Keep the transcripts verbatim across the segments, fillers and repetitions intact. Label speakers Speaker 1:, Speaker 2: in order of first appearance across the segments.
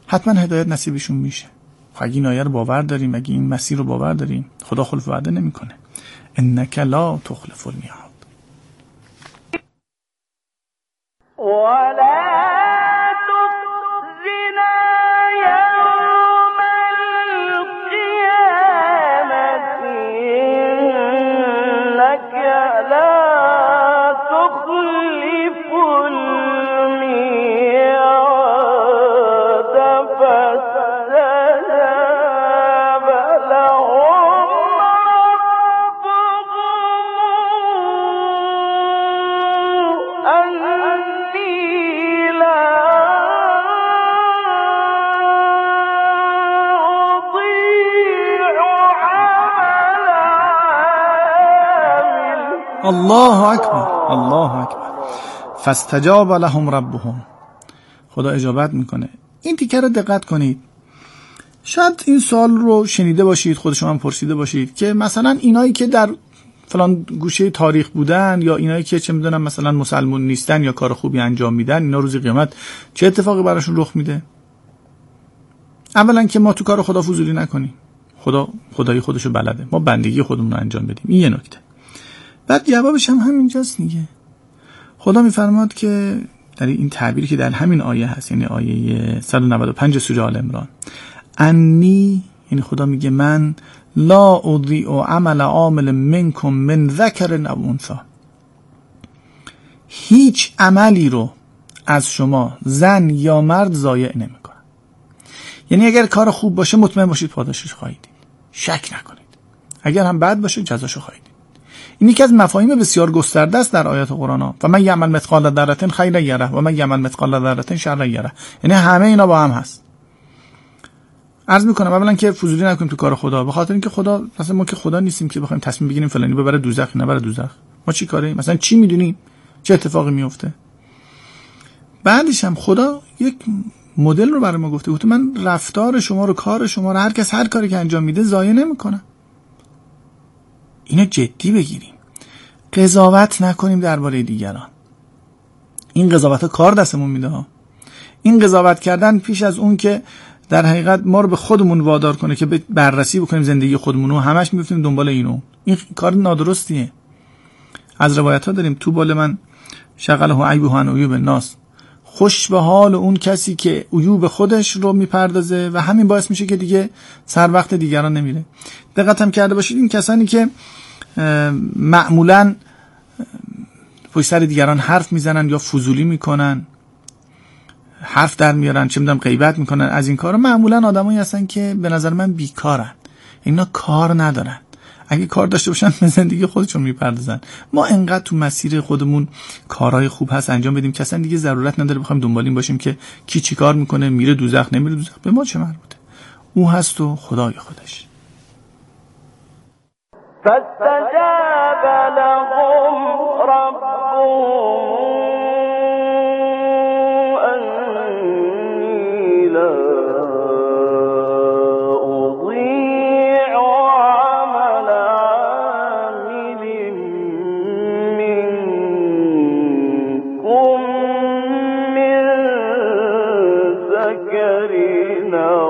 Speaker 1: حتما هدایت نصیبشون میشه. اگه این آیه رو باور داریم، اگه این مسیر رو باور داریم، خدا خلف وعده نمیکنه. انک لا تخلف المیعاد. الله اکبر، الله اکبر. فاستجاب لهم ربهم. خدا اجابت میکنه. این تیکه رو دقت کنید. شاید این سوال رو شنیده باشید، خود شما هم پرسیده باشید که مثلا اینایی که در فلان گوشه تاریخ بودن یا اینایی که چه میدونم مثلا مسلمان نیستن یا کار خوبی انجام میدن، اینا روز قیامت چه اتفاقی براشون رخ میده؟ اولا که ما تو کار خدا فضولی نکنیم. خدا خدای خودشو بلده. ما بندگی خودمون رو انجام بدیم. این یه نکته. بعد جوابش هم همینجاست دیگه. خدا میفرماد که در این تعبیری که در همین آیه هست، یعنی آیه صد و نود و پنج سوره آل عمران، انی، یعنی خدا میگه من لا اضیع عمل عامل منکم من ذکر او انثی، هیچ عملی رو از شما زن یا مرد ضایع نمیکنم. یعنی اگر کار خوب باشه مطمئن باشید پاداشش خواهید دید، شک نکنید. اگر هم بد باشه جزاشو خواهید دید. این یکی از مفاهیم بسیار گسترده است در آیات قرآن ها. و من یعمل مثقال ذره خیرا یره و من یعمل مثقال ذره شرا یره. یعنی همه اینا با هم هست. عرض میکنم اولا که فضولی نکنیم تو کار خدا، به خاطر اینکه خدا مثلا ما که خدا نیستیم که بخوایم تصمیم بگیریم فلانی ببره دوزخ نبره دوزخ. ما چی کاره؟ مثلا چی میدونیم چه اتفاقی میفته؟ بعدش هم خدا یک مدل رو برای ما گفته بود، من رفتار شما رو، کار شما رو، هر کس هر کاری که انجام میده ضایع نمیکنم. اینو جدی بگیریم. قضاوت نکنیم درباره دیگران. این قضاوت ها کار دستمون میده ها. این قضاوت کردن پیش از اون که در حقیقت ما رو به خودمون وادار کنه که بررسی بکنیم زندگی خودمون و همش میفتیم دنبال اینو، این کار نادرستیه. از روایت ها داریم تو بال من شغله عیبه عن عیوب الناس، خوش به حال اون کسی که عیوب خودش رو میپردازه و همین باعث میشه که دیگه سر وقت دیگران نمیره. دقت هم کرده باشید این کسانی که معمولاً پشت سر دیگران حرف میزنن یا فضولی میکنن، حرف در میارن، چه میدونم غیبت میکنن، از این کارا معمولاً آدمایی هستن که به نظر من بیکارن. اینا کار ندارن. اگه کار داشته باشن به زندگی خودشون میپردازن. ما انقدر تو مسیر خودمون کارهای خوب هست انجام بدیم که اصلا دیگه ضرورت نداره بخوایم دنبال این باشیم که کی چی کار میکنه، میره دوزخ نمیره دوزخ، به ما چه مربوطه؟ او هست و خدای خودش.
Speaker 2: فاستجاب لهم ربهم أني لا أضيع عمل عامل منكم من ذكر أو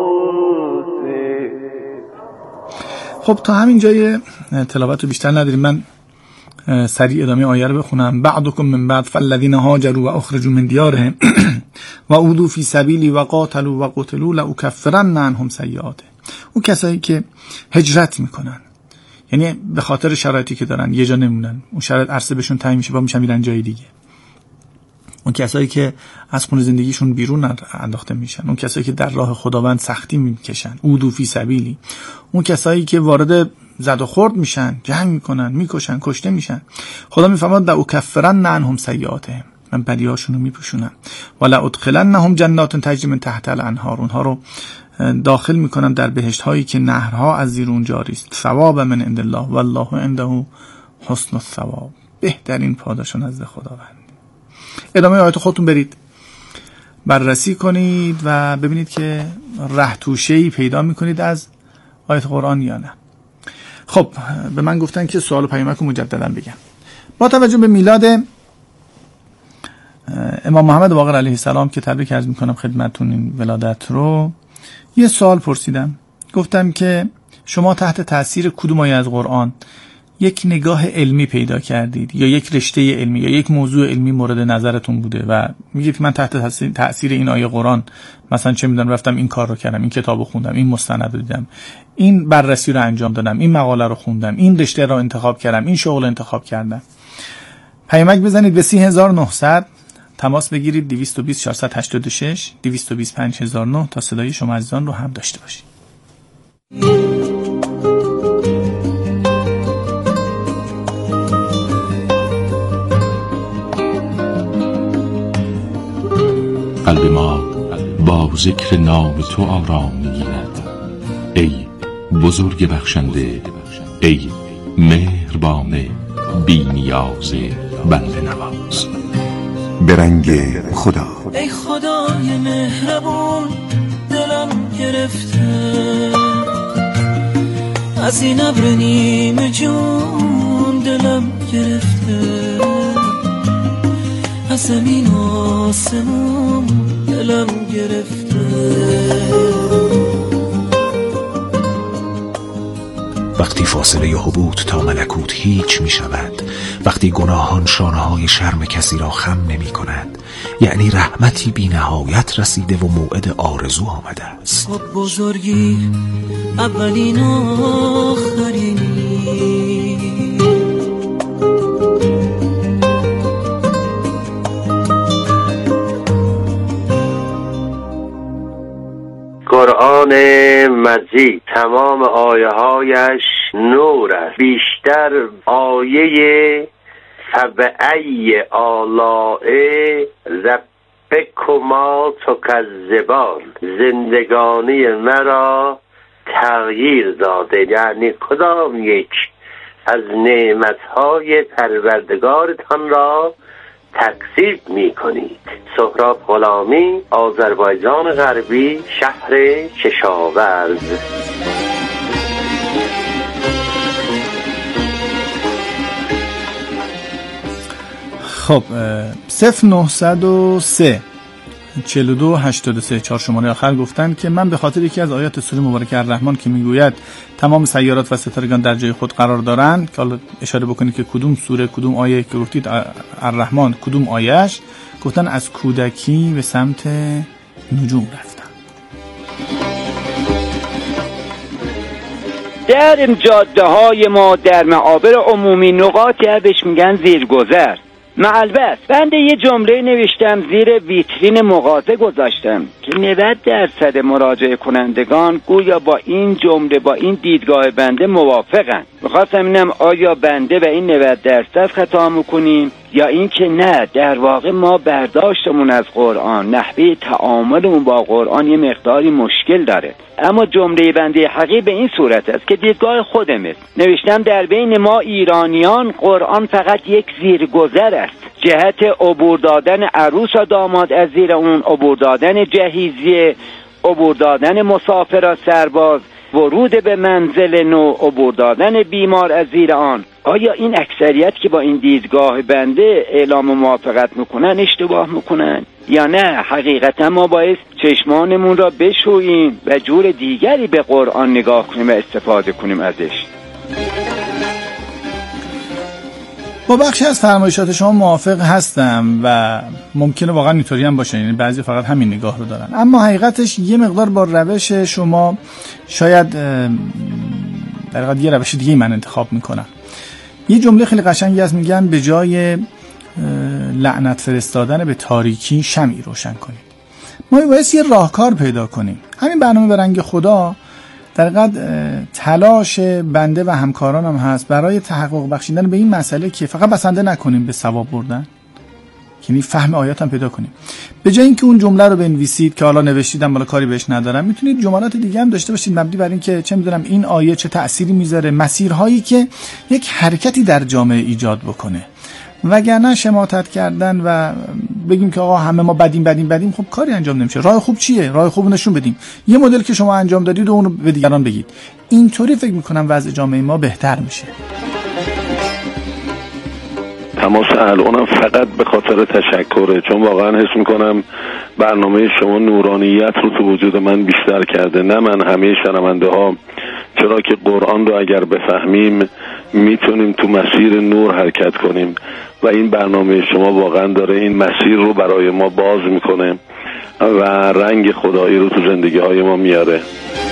Speaker 1: خب تا همین جای تلاوت رو بیشتر نداریم. من سریع ادامه آیه رو بخونم. بعدکم من بعد فالذین هاجروا و اخرجوا من دیارهم و اوذوا فی سبیلی و قاتلوا و قتلوا لأکفرن عنهم سیئاتهم. اون کسایی که هجرت میکنن، یعنی به خاطر شرایطی که دارن یه جا نمونن، اون شرایط عرصه بهشون تعیین میشه با میشن میرن جای دیگه. اون کسایی که از خونه زندگیشون بیرون انداخته میشن، اون کسایی که در راه خداوند سختی میکشن، اوذوا فی سبیلی، اون کسایی که وارد زد و خورد میشن، جنگ میکنن، میکشن، کشته میشن. خدا میفرماد لأکفرن عنهم سیئاتهم، من بدیهاشون رو میپوشونم. و لأدخلنهم جنات تجری من تحتها الانهار، اونها رو داخل میکنم در بهشت هایی که نهرها از زیر اون جاری است. ثواب من عند الله والله عنده حسن الثواب، بهترین پاداش نزد خداوند. ادامه آیات خودتون برید بررسی کنید و ببینید که ره توشه‌ای پیدا میکنید از آیات قرآن یا نه. خب به من گفتن که سوال و پیامک رو مجددا بگم. با توجه به میلاد امام محمد باقر علیه السلام که تبریک عرض میکنم خدمتتون این ولادت رو، یه سوال پرسیدم، گفتم که شما تحت تاثیر کدوم آیه از قرآن یک نگاه علمی پیدا کردید یا یک رشته علمی یا یک موضوع علمی مورد نظرتون بوده و میگید من تحت تاثیر این آیه قرآن مثلا چه میدونم رفتم این کار رو کردم، این کتاب رو خوندم، این مستند رو دیدم، این بررسی رو انجام دادم، این مقاله رو خوندم، این رشته رو انتخاب کردم، این شغل رو انتخاب کردم. پیامک بزنید به سی هزار و نهصد، تماس بگیرید دویست و بیست چهارصد و هشتاد و شش دویست و بیست پنج هزار و نه تا صدای شما عزیزان رو هم داشته باشید.
Speaker 3: قلب ما با ذکر نام تو آرام می‌گیرد. ای بزرگ بخشنده، ای مهربان بی نیاز بنده نواز.
Speaker 4: به رنگ خدا.
Speaker 5: ای خدای مهربون، دلم گرفته از این ابر نیمه جون، دلم گرفته از زمین و آسمون، دلم گرفته.
Speaker 6: وقتی فاصله حبوط تا ملکوت هیچ می شود، وقتی گناهان شانه‌های شرم کسی را خم نمی کند، یعنی رحمتی بی نهایت رسیده و موعد آرزو آمده است.
Speaker 5: خب بزرگی اولین آخرینی،
Speaker 7: قرآن مجید تمام آیه هایش نور است. بیشتر آیه فبأی آلاء ربکما تکذبان زندگانی مرا تغییر داده، یعنی کدام یک از نعمتهای پروردگارتان را تکذیب می کنید. سهراب غلامی، آذربایجان غربی، شهر کشاورز.
Speaker 1: خب صفر نهصد و سه چهل و دو هشتاد و سه چهار شماره آخر گفتن که من به خاطر یکی از آیات سوره مبارکه الرحمن که میگوید تمام سیارات و ستارگان در جای خود قرار دارند، که حالا اشاره بکنید که کدوم سوره کدوم آیه که گفتید الرحمن کدوم آیهش، گفتن از کودکی به سمت نجوم رفتن.
Speaker 8: در جاده های ما در معابر عمومی نقاطی بهش میگن زیرگذر. معلبس بنده یه جمله نوشتم زیر ویترین مغازه گذاشتم که نود درصد مراجعه کنندگان گویا با این جمله با این دیدگاه بنده موافقن. میخواستم اینم آیا بنده و این نود درصد خطا میکنیم یا این که نه، در واقع ما برداشتمون از قرآن، نحوه تعاملمون با قرآن یه مقداری مشکل داره. اما جمله بنده حقیقی به این صورت است که دیدگاه خودم است. نوشتم در بین ما ایرانیان قرآن فقط یک زیرگذر است، جهت عبور دادن عروس و داماد از زیر اون، عبور دادن جهیزیه، عبور دادن مسافر و سرباز، ورود به منزل نو، عبور دادن بیمار از زیر آن. آیا این اکثریت که با این دیدگاه بنده اعلام موافقت میکنن اشتباه میکنن یا نه؟ حقیقتا ما باید چشمانمون را بشوییم و جور دیگری به قرآن نگاه کنیم و استفاده کنیم ازش.
Speaker 1: با بخشی از فرمایشات شما موافق هستم و ممکنه واقعا اینطوری هم باشه، یعنی بعضی فقط همین نگاه رو دارن، اما حقیقتش یه مقدار با روش شما شاید در واقع یه روش دیگه من انتخاب میکنم. یه جمله خیلی قشنگی هست، میگن به جای لعنت فرستادن به تاریکی شمعی روشن کنید. ما باید یه راهکار پیدا کنیم. همین برنامه به رنگ خدا در حقیقت تلاش بنده و همکارانم هست برای تحقق بخشیدن به این مسئله که فقط بسنده نکنیم به ثواب بردن، یعنی فهم آیات هم پیدا کنیم. به جای اینکه اون جمله رو بنویسید که حالا نوشتیدم بالا کاری بهش ندارم، میتونید جملات دیگه هم داشته باشید مبنی بر این که چه میدونم این آیه چه تأثیری میذاره، مسیرهایی که یک حرکتی در جامعه ایجاد بکنه. وگرنه شماتت کردن و بگیم که آقا همه ما بدیم بدیم بدیم، خب کاری انجام نمیشه. راه خوب چیه؟ راه خوب نشون بدیم. یه مدل که شما انجام دادید و اون رو به دیگران بگید. اینطوری فکر میکنم وضع جامعه ما بهتر میشه.
Speaker 9: تماس الانم فقط به خاطر تشکره، چون واقعا حس میکنم برنامه شما نورانیت رو تو وجود من بیشتر کرده. نه من، همه شنونده ها، چرا که قرآن رو اگر بفهمیم میتونیم تو مسیر نور حرکت کنیم و این برنامه شما واقعا داره این مسیر رو برای ما باز میکنه و رنگ خدایی رو تو زندگی های ما میاره.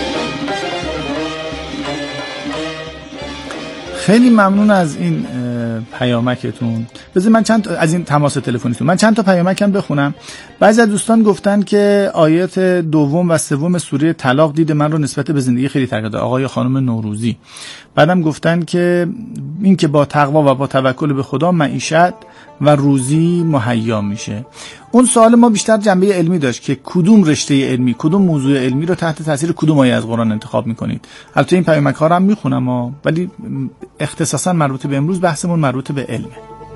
Speaker 1: خیلی ممنون از این پیامکتون. بذار من چند تا از این تماس تلفنیتون من چند تا پیامکم بخونم. بعضی از دوستان گفتن که آیات دوم و سوم سوره طلاق دید من رو نسبت به زندگی خیلی تغییر داد. آقای خانم نوروزی بعدم گفتن که این که با تقوا و با توکل به خدا معیشت و روزی مهیا میشه. اون سوال ما بیشتر جنبه علمی داشت که کدوم رشته علمی، کدوم موضوع علمی رو تحت تاثیر کدوم آیه از قرآن انتخاب میکنید. البته این پیامک ها رو هم میخونم ولی اختصاصا مربوط به امروز بحثمون مربوط به علمه.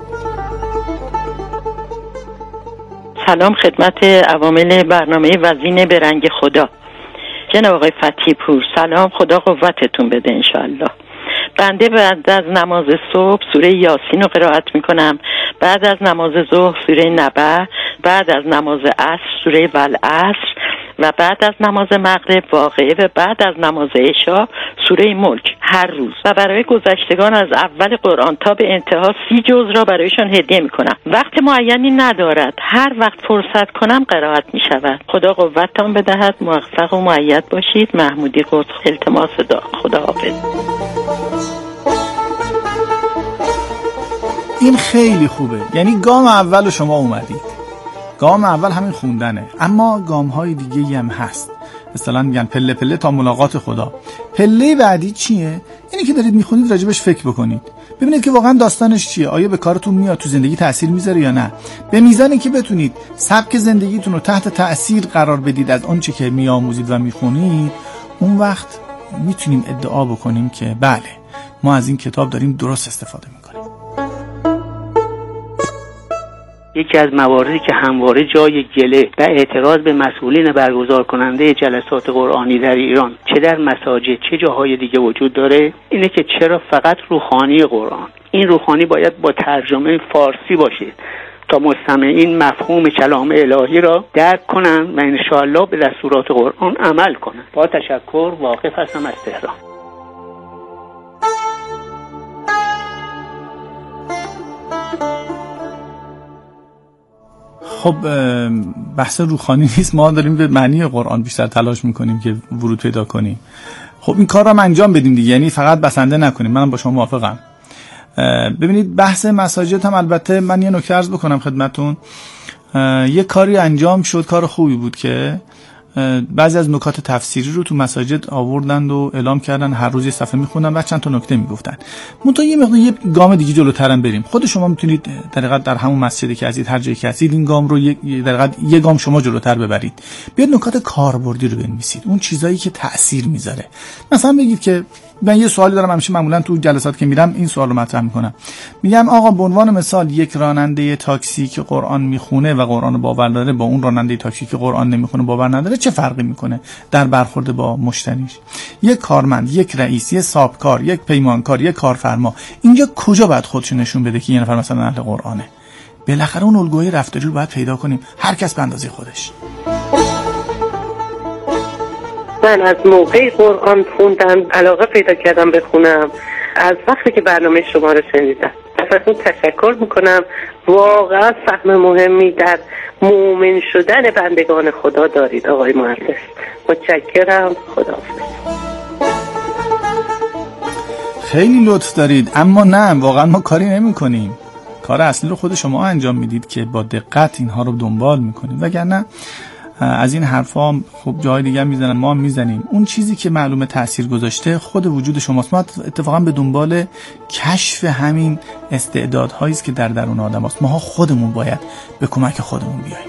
Speaker 10: سلام خدمت عوامل برنامه وزین به رنگ خدا. جناب آقای فتحی پور سلام، خدا قوتتون بده انشاءالله. بنده بعد از نماز صبح سوره یاسین رو قرائت میکنم، بعد از نماز ظهر سوره نبأ، بعد از نماز عصر سوره والعصر و بعد از نماز مغرب واقعه و بعد از نماز عشا سوره ملک هر روز. و برای گذشتگان از اول قرآن تا به انتها سی جزء را برایشان هدیه میکنم. وقت معینی ندارد، هر وقت فرصت کنم قرائت میشود. خدا قوتتان بدهد، موفق و مؤید باشید. محمودی قدس، التماس دعا. خدا حافظ.
Speaker 1: این خیلی خوبه، یعنی گام اول شما اومدید. گام اول همین خوندنه، اما گام های دیگه هم هست. مثلا میگن پله پله تا ملاقات خدا. پله بعدی چیه؟ اینی که دارید میخونید راجبش فکر بکنید، ببینید که واقعا داستانش چیه، آیا به کارتون میاد، تو زندگی تأثیر میذاره یا نه. به میزانی که بتونید سبک زندگیتون رو تحت تأثیر قرار بدید از اون چی که میآموزید و میخونید، اون وقت میتونیم ادعا بکنیم که بله ما از این کتاب داریم درست استفاده میکنیم.
Speaker 11: یکی از مواردی که همواره جای گله و اعتراض به مسئولین برگزار کننده جلسات قرآنی در ایران چه در مساجد چه جاهای دیگه وجود داره اینه که چرا فقط روحانی قرآن. این روحانی باید با ترجمه فارسی باشه تا مستمعین مفهوم کلام الهی را درک کنن و انشاءالله به دستورات قرآن عمل کنن. با تشکر، واقف هستم از تهران.
Speaker 1: خب بحث روحانی نیست، ما داریم به معنی قرآن بیشتر تلاش میکنیم که ورود پیدا کنیم. خب این کار رو هم انجام بدیم دیگه، یعنی فقط بسنده نکنیم. منم با شما موافقم. ببینید بحث مساجد هم البته من یه نکته عرض بکنم خدمتون. یه کاری انجام شد، کار خوبی بود که بعضی از نکات تفسیری رو تو مساجد آوردند و اعلام کردن هر روز یه صفحه میخوندن و چند تا نکته میگفتن. منتها یه مقدار یه گام دیگه جلوترم بریم. خود شما میتونید در حقیقت در همون مسجدی که هستید، هر جایی که هستید، این گام رو در حقیقت یه گام شما جلوتر ببرید. بیاید نکات کاربردی رو بنویسید، اون چیزایی که تأثیر میذاره. مثلا بگید که من یه سوالی دارم، همیشه معمولا تو جلسات که میرم این سوال رو مطرح میکنم. میگم آقا به عنوان مثال یک راننده تاکسی که قرآن میخونه و قرآن باور داره با اون راننده تاکسی که قرآن نمیخونه باور نداره چه فرقی میکنه در برخورد با مشتریش؟ یک کارمند، یک رئیس، یک صاحبکار، یک پیمانکار، یک کارفرما اینجا کجا باید خودش نشون بده که یه نفر مثلا اهل قرآنه؟ بالاخره اون الگوی رفتاری رو باید پیدا کنیم، هر کس به اندازه خودش.
Speaker 12: من از موقعی قرآن خوندم علاقه پیدا کردم بخونم، از وقتی که برنامه شما رو شنیدم. ازتون تشکر میکنم، واقعا فهم مهمی در مؤمن شدن بندگان خدا دارید آقای مهندس. متشکرم، خداحافظ.
Speaker 1: خیلی لطف دارید، اما نه واقعا ما کاری نمی کنیم. کار اصلی رو خود شما انجام میدید که با دقت اینها رو دنبال میکنید، وگرنه از این حرفا خب جای دیگه میزنن، ما هم میزنیم. اون چیزی که معلومه تأثیر گذاشته خود وجود شماست. ما اتفاقا به دنبال کشف همین استعدادهایی است که در درون آدم هست. ماها خودمون باید به کمک خودمون بیاییم.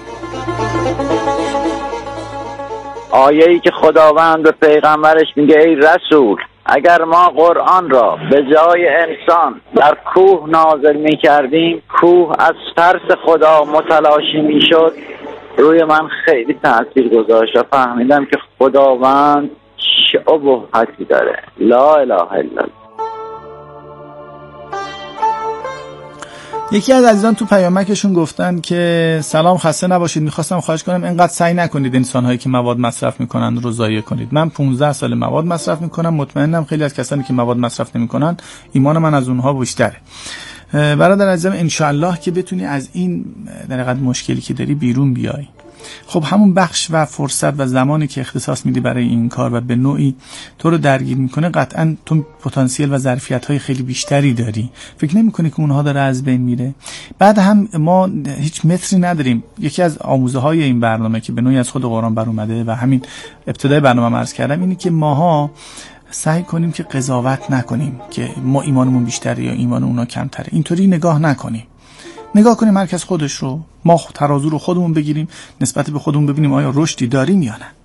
Speaker 13: آیه‌ای که خداوند به پیغمبرش میگه ای رسول، اگر ما قرآن را به جای انسان در کوه نازل میکردیم، کوه از ترس خدا متلاشی میشد، روی من خیلی تأثیر گذاشت و فهمیدم که خداوند چه ابهتی داره. لا اله الا الله.
Speaker 1: یکی از عزیزان تو پیامکشون گفتن که سلام، خسته نباشید، میخواستم خواهش کنم اینقدر سعی نکنید انسان‌هایی که مواد مصرف میکنن رو ضایع کنید. من پانزده سال مواد مصرف میکنم، مطمئنم خیلی از کسانی که مواد مصرف نمیکنن ایمان من از اونها بیشتره. برادر عزیزم انشالله که بتونی از این در حقیقت مشکلی که داری بیرون بیای. خب همون بخش و فرصت و زمانی که اختصاص میدی برای این کار و به نوعی تو رو درگیر میکنه، قطعا تو پتانسیل و ظرفیت‌های خیلی بیشتری داری. فکر نمی‌کنی که اونها داره از بین میره؟ بعد هم ما هیچ متری نداریم. یکی از آموزه‌های این برنامه که به نوعی از خود قرآن بر اومده و همین ابتدای برنامه عرض کردم اینی که ماها سعی کنیم که قضاوت نکنیم که ما ایمانمون بیشتره یا ایمان اونا کمتره. اینطوری نگاه نکنیم. نگاه کنیم هر کس خودش رو، ما ترازو رو خودمون بگیریم، نسبت به خودمون ببینیم آیا رشدی داریم یا نه.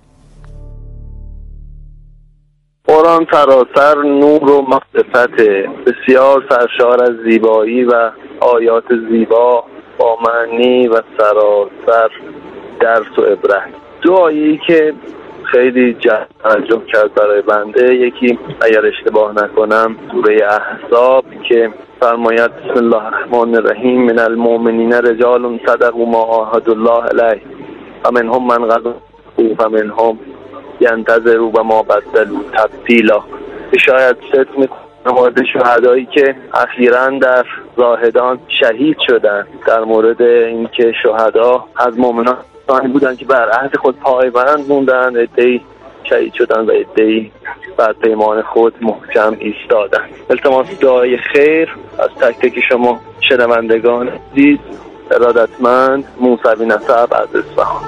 Speaker 9: قرآن سراسر نور و معرفت، بسیار سرشار از زیبایی و آیات زیبا با معنی و سراسر درس و عبرت. دو آیه‌ای که خیلی جذب کرد برای بنده، یکی اگر اشتباه نکنم سوره احزاب که فرماید بسم الله الرحمن الرحیم من المؤمنین رجال صدقوا ما عاهدوا الله علیه و منهم من قضى و منهم ینتظروا و ما بدلوا تبدیلا. شاید صدق میکنه مورد شهدایی که اخیراً در زاهدان شهید شدن، در مورد اینکه شهدا از مؤمنان بودن که بر عهد خود پایبند موندن، عده‌ای شهید شدن و عده‌ای بر پیمان خود محکم ایستادن. التماس دعای خیر از تک تک شما شنوندگان عزیز. ارادتمند موسوی نسب از اصفهان.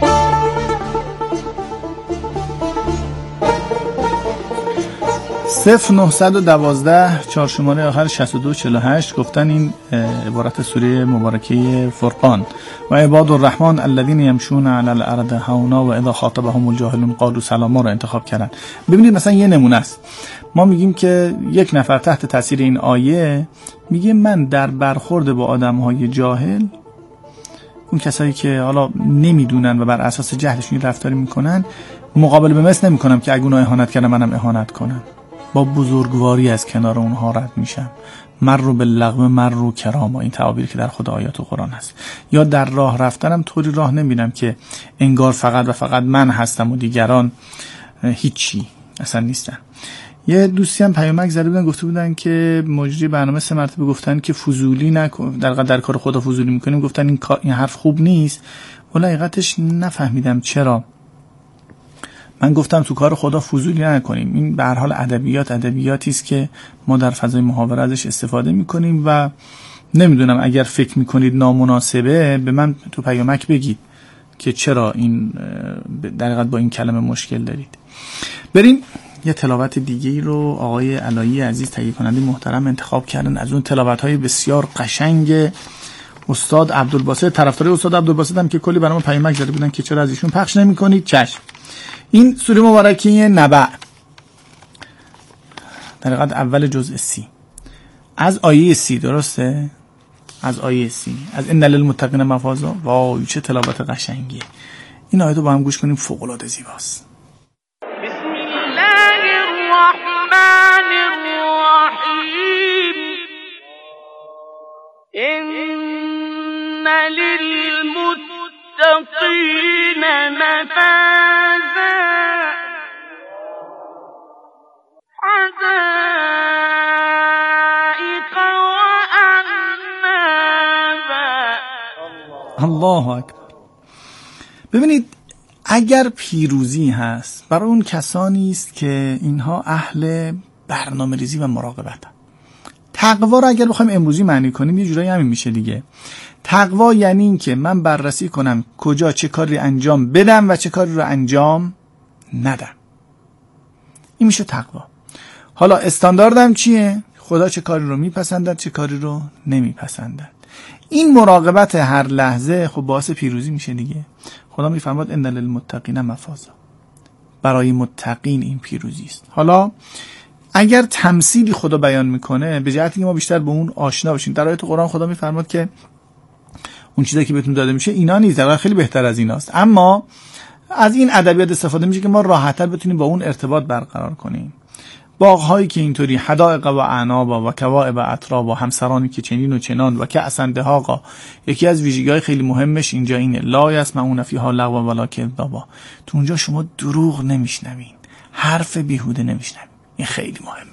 Speaker 1: صفر نهصد و دوازده چهار شماره آخر شصت و دو چهل و هشت گفتن این عبارت سوره مبارکه فرقان و عباد الرحمن الذین یمشون علی الارض هونا و اذا خاطبهم الجاهلون قالوا سلاما رو انتخاب کردن. ببینید مثلا یه نمونه است. ما میگیم که یک نفر تحت تاثیر این آیه میگه من در برخورد با آدمهای جاهل، اون کسایی که حالا نمیدونن و بر اساس جهلشون رفتاری میکنن، مقابله به مثل نمیکنم که اگه اونها اهانت کردن منم اهانت کنم. با بزرگواری از کنار اونها رد میشم. مر رو به لغم مر رو کراما، این تعابیر که در خود آیات و قرآن هست. یا در راه رفتنم طوری راه نمیرم که انگار فقط و فقط من هستم و دیگران هیچی اصلا نیستن. یه دوستی هم پیامک زده بودن، گفته بودن که مجری برنامه سه مرتبه گفتن که فضولی نکن، در در کار خدا فضولی میکنیم. گفتن این این حرف خوب نیست. ولی حقیقتش نفهمیدم چرا. من گفتم تو کار خدا فضولی نکنیم. این به هر حال ادبیات ادبیاتی است که ما در فضای محاوره ازش استفاده میکنیم و نمیدونم اگر فکر میکنید نامناسبه به من تو پیامک بگید که چرا این در حقیقت با این کلمه مشکل دارید. بریم یه تلاوت دیگه رو آقای علایی عزیز تهیه کننده محترم انتخاب کردن از اون تلاوت‌های بسیار قشنگ استاد عبدالباسط. طرفدار استاد عبدالباسط هم که کلی برام پیامک زده بودن که چرا از ایشون پخش نمی‌کنید. چشم. این سوره مبارکه نبع در حقیقت اول جزء سی از آیه سی، درسته؟ از آیه سی از ان للمتقین مفازا. وای چه تلاوت قشنگیه. این آیه رو با هم گوش کنیم، فوق العاده زیباست.
Speaker 2: بسم الله الرحمن الرحیم ان للمتقین مفازا حدائق وأعنابا.
Speaker 1: الله اکبر. ببینید اگر پیروزی هست برای اون کسانی است که اینها اهل برنامه ریزی و مراقبت. تقوا رو اگر بخوایم امروزی معنی کنیم یه جورایی همین میشه دیگه. تقوا یعنی این که من بررسی کنم کجا چه کاری انجام بدم و چه کاری رو انجام ندم. این میشه تقوا. حالا استانداردم چیه؟ خدا چه کاری رو میپسندد چه کاری رو نمیپسندد. این مراقبت هر لحظه خب باعث پیروزی میشه دیگه. خدا میفرماد ان للمتقین مفازا. برای متقین این پیروزی است. حالا اگر تمثیلی خدا بیان میکنه به جهتی که ما بیشتر به اون آشنا بشیم، در آیات قرآن خدا میفرماد که اون چیزی که بهتون داده میشه اینا نیست، در خیلی بهتر از ایناست. اما از این ادبیات استفاده میشه که ما راحت‌تر بتونیم با اون ارتباط برقرار کنیم. باغ‌هایی که اینطوری، حدائق و اعنابا و کواعب و اترابا، همسرانی که چنین و چنان و کأسا دهاقا. یکی از ویژگی‌های خیلی مهمش اینجا اینه، لا یسمعون فیها لغوا ولا کذابا. تو اونجا شما دروغ نمیشنوین، حرف بیهوده نمیشنوین. این خیلی مهمه.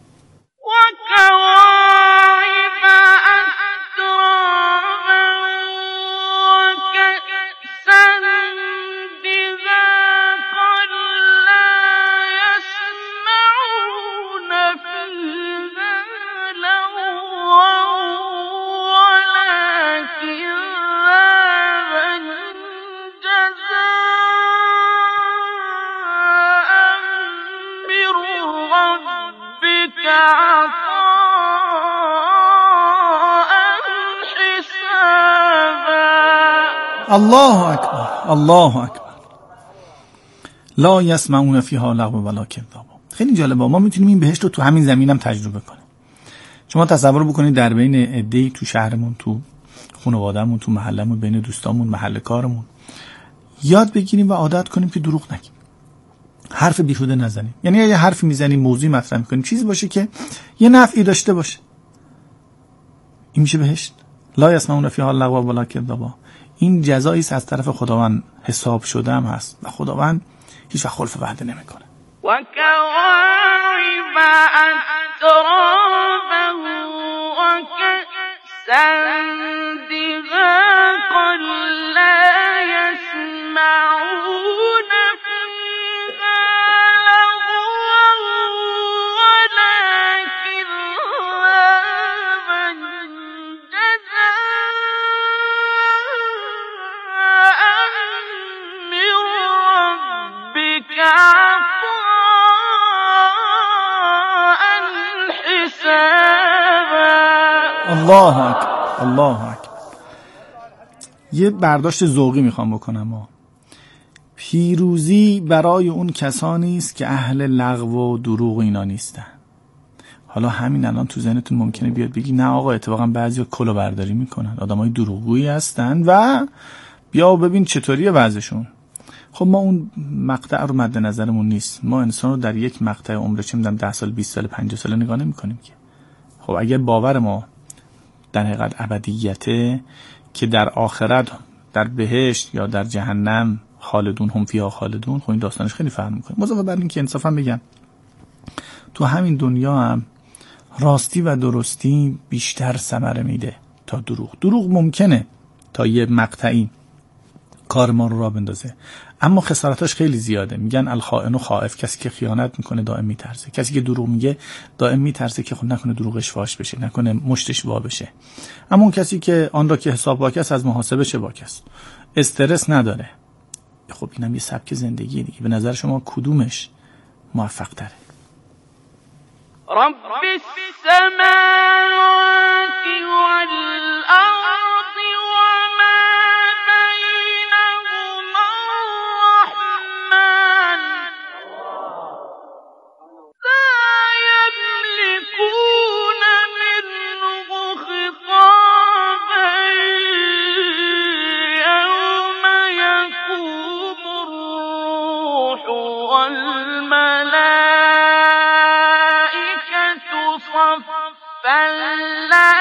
Speaker 1: الله اکبر، الله اکبر. لا یسمعون فیها لغوا ولا کذابا. خیلی جالبه، ما میتونیم این بهشت رو تو همین زمینم تجربه کنیم. شما تصور بکنید در بین عده‌ای تو شهرمون، تو خانواده‌مون، تو محلمون، بین دوستامون، محل کارمون یاد بگیریم و عادت کنیم که دروغ نگیم، حرف بیهوده نزنیم. یعنی یه حرفی میزنیم، موضوعی مطرح میکنیم، چیزی باشه که یه نفعی داشته باشه. این میشه بهشت. لا یسمعون فیها لغوا ولا کذابا. این جزایی است از طرف خداوند، حساب شده هم هست و خداوند هیچ وقت خلف وعده نمیکنه.
Speaker 2: و کواعب اترابا و کأسا دهاقا لا یسمعون فیها لغوا ولا کذابا
Speaker 1: الله اکبر، الله اکبر. یه برداشت ذوقی میخوام بکنم. ما پیروزی برای اون کسانی است که اهل لغو و دروغ و اینا نیستن. حالا همین الان تو ذهنتون ممکنه بیاد بگی نه آقا، اتفاقا بعضیا کلاهبرداری میکنن، آدمای دروغگویی هستن و بیا ببین چطوریه وضعشون. خب ما اون مقطع رو مد نظرمون نیست. ما انسان رو در یک مقطع عمر چه میدونم ده سال، بیست سال، پنجاه سال نگاه نمی‌کنیم که. خب اگر باور ما در حقیقت ابدیته که در آخرت در بهشت یا در جهنم خالدون هم فیها خالدون، خب این داستانش خیلی فرق می‌کنه. مضافه بر این که انصافا بگم تو همین دنیا هم راستی و درستی بیشتر ثمره میده تا دروغ. دروغ ممکنه تا یه مقطعی کار ما رو راه بندازه، اما خسارتاش خیلی زیاده. میگن الخائن خائف، کسی که خیانت میکنه دائم میترسه، کسی که دروغ میگه دائم میترسه که خب نکنه دروغش فاش بشه، نکنه مشتش وا بشه. اما اون کسی که آن را که حساب واکس از محاسبه چه واکس، استرس نداره، خب اینم یه سبک زندگی دیگه. به نظر شما کدومش موفق تره؟
Speaker 2: رب السماوات والأرض وما بينهما الرحمن لا يملكون منه خطابا يوم يقوم الروح والملائكة صفا لا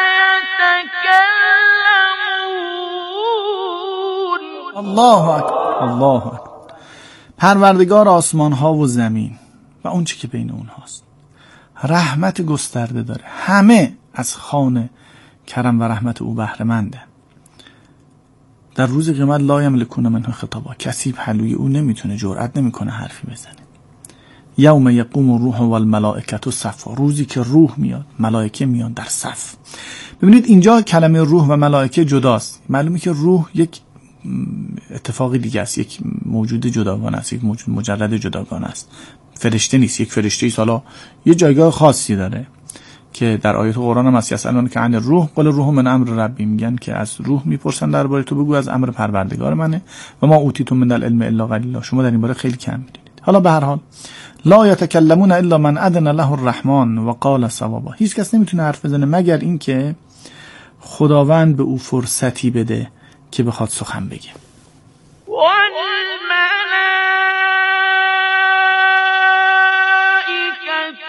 Speaker 2: يتكلمون.
Speaker 1: الله اکبر، الله اکبر. پروردگار آسمان ها و زمین و اون چی که بین اونهاست رحمت گسترده داره، همه از خوان کرم و رحمت او بهره مندن. در روز قیامت لا یملکون منه خطابا، کسی پهلوی او نمیتونه، جرئت نمیکنه حرفی بزنه. یوم یقوم الروح والملائکه صفا، روزی که روح میاد، ملائکه میان در صف. ببینید اینجا کلمه روح و ملائکه جداست. معلومه که روح یک اتفاقی دیگه است، یک موجود جداگانه است، یک موجود مجرد جداگانه است، فرشته نیست. یک فرشته ایست، حالا یه جایگاه خاصی داره که در آیات قرآن هم هست، یسألون که عن الروح قل الروح من امر ربی، میگن که از روح میپرسن درباره تو، بگو از امر پروردگار منه. و ما اوتیتم من العلم الا قلیلا، شما در این باره خیلی کم میدونید. حالا به هر حال لا یتکلمون الا من اذن له الرحمن و قال صوابا، هیچ کس نمیتونه حرف بزنه مگر این که خداوند به او فرصتی بده که بخواد سخن بگه.
Speaker 2: والملائكة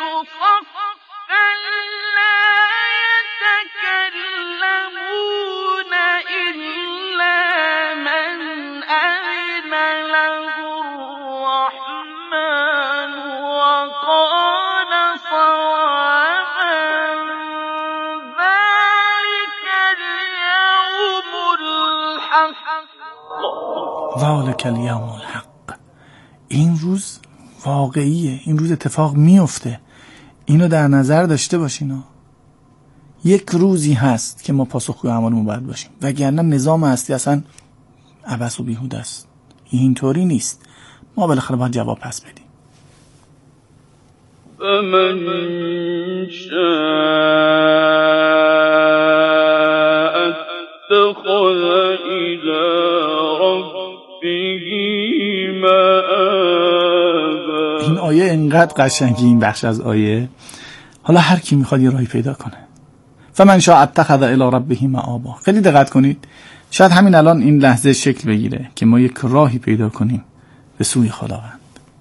Speaker 1: ذالک الیوم الحق. این روز واقعیه، این روز اتفاق میفته، اینو در نظر داشته باشین. یک روزی هست که ما پاسخگوی اعمالمون باید باشیم، وگرنه نظام هستی اصلا عبث و بیهوده است. اینطوری نیست، ما بالاخره باید جواب پس بدیم.
Speaker 2: فمن شاء اتخذ إلی ربه مآبا.
Speaker 1: این آیه انقدر قشنگی، این بخش از آیه. حالا هر کی میخواد یه راهی پیدا کنه. فمن شاء اتخذ الی ربه مآبا. خیلی دقت کنید، شاید همین الان این لحظه شکل بگیره که ما یک راهی پیدا کنیم به سوی خداوند.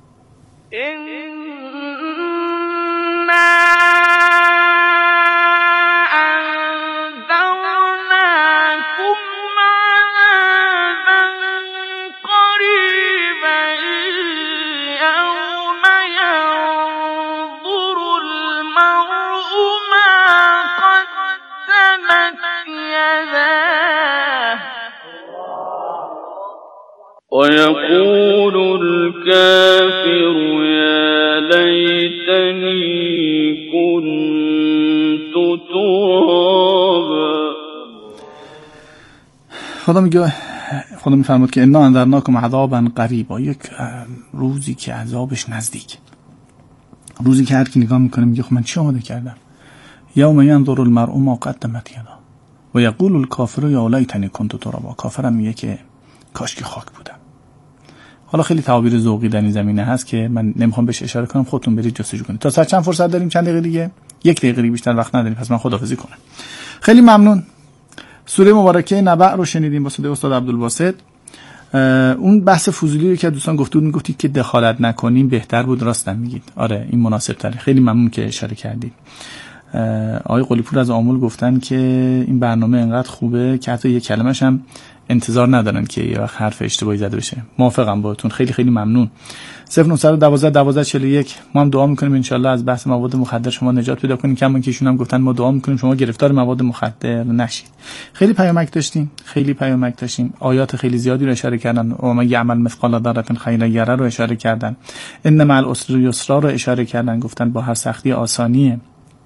Speaker 2: ويقول الكافر يا ليتني كنت ترابا.
Speaker 1: خدا میگه، خدا میفرماد که انا انذرناکم عذابا قریبا، یک روزی که عذابش نزدیک، روزی که هر کی نگاه میکنه میگه خب من چی آماده کردم. یوم ینظر المرء ما قدمت یدا و یقول الکافر یا لیتنی کنت ترابا. کافرم میگه که کاش که خاک بودم. حالا خیلی تعابیر ذوقی در این زمینه هست که من نمیخوام بهش اشاره کنم، خودتون برید جستجو کنید. تا ساعت چند فرصت داریم؟ چند دقیقه دیگه؟ یک دقیقه دیگه، بیشتر وقت نداریم، پس من خداحافظی کنم. خیلی ممنون. سوره مبارکه نبأ رو شنیدیم با صدای استاد عبدالباسط. اون بحث فضولی رو که دوستان گفته بود، میگفتید که دخالت نکنیم بهتر بود. راستم میگید، آره این مناسب تره. خیلی ممنون که اشاره کردید. آقای قلی‌پور از آمل گفتن که این برنامه انقدر خوبه که حتی یک کلمه‌ش هم انتظار ندارن که یه وقت حرف اشتباهی زده بشه. موافقم باهاتون، خیلی خیلی ممنون. صفر نه یک دو یک دو چهار یک. ما هم دعا میکنیم ان شاءالله از بحث مواد مخدر شما نجات پیدا کنین. کما که ایشون هم گفتن ما دعا میکنیم شما گرفتار مواد مخدر نشید. خیلی پیامک داشتیم، خیلی پیامک داشتیم. آیات خیلی زیادی رو اشاره کردن. و من یعمل مثقال ذره خیرا یره رو اشاره کردن. ان مع العسر یسرا رو اشاره کردن، گفتن با هر سختی آسانیه.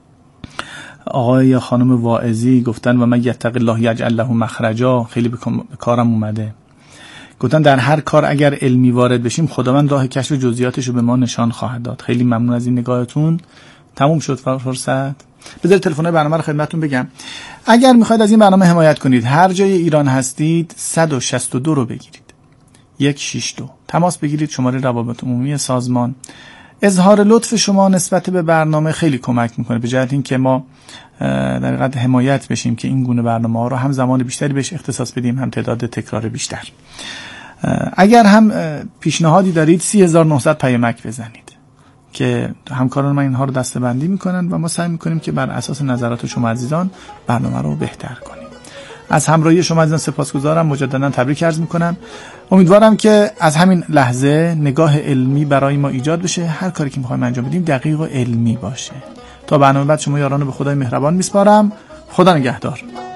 Speaker 1: آقای یا خانم واعظی گفتن و من یتق الله یجعل له مخرجا، خیلی به کارم اومده. گفتن در هر کار اگر علمی وارد بشیم خداوند راه کشف جزئیاتش رو به ما نشان خواهد داد. خیلی ممنون از این نگاهتون. تموم شد فرصت. بذارید تلفن برنامه رو خدمتتون بگم. اگر میخواید از این برنامه حمایت کنید، هر جای ایران هستید صد و شصت و دو رو بگیرید، یک شش دو تماس بگیرید، شماره روابط عمومی سازمان. اظهار لطف شما نسبت به برنامه خیلی کمک میکنه به جهت این که ما در حقیقت حمایت بشیم که این گونه برنامه ها رو هم زمان بیشتری بهش اختصاص بدیم، هم تعداد تکرار بیشتر. اگر هم پیشنهادی دارید سی هزار و نهصد پیامک بزنید که همکاران من اینها رو دسته‌بندی میکنن و ما سعی میکنیم که بر اساس نظرات شما عزیزان برنامه رو بهتر کنیم. از همراهی شما عزیزان سپاسگزارم، مجددا تبریک عرض میکنم. امیدوارم که از همین لحظه نگاه علمی برای ما ایجاد بشه، هر کاری که میخوایم انجام بدیم دقیق و علمی باشه. تا برنامه بعد شما یاران رو به خدای مهربان میسپارم. خدا نگهدار.